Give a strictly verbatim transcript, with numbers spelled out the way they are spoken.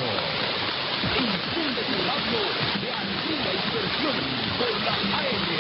Deportivo. Enciende tu radio de Alegría y Diversión por la A M